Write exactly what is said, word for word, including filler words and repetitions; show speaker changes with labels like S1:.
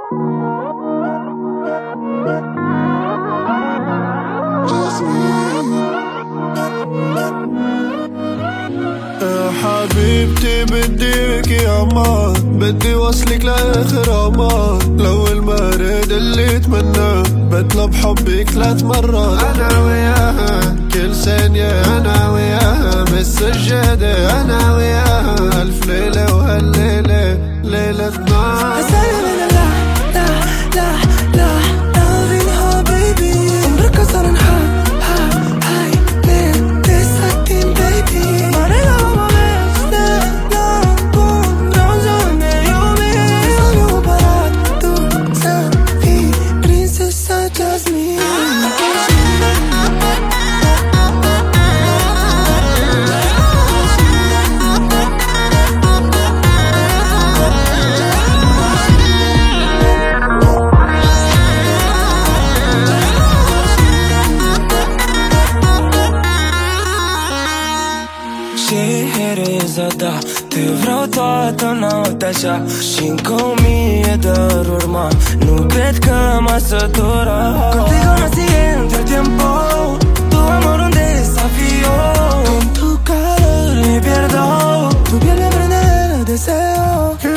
S1: يا حبيبتي بديك يا مان، بدي وصلك لاخر امان. لو المريض اللي يتمنى بطلب حبك ثلاث مرات. انا وياها كل ثانية، انا وياها بالسجادة، انا وياها الف ليلة وهالليلة ليلة نار.
S2: Da, te vreau toată noaptea așa și încă o mie de urma. Nu cred că m-aș sătura. Contigo nací entre tiempo, tu amor un desafío. Con tu calor me pierdo, tu piel me prende el deseo.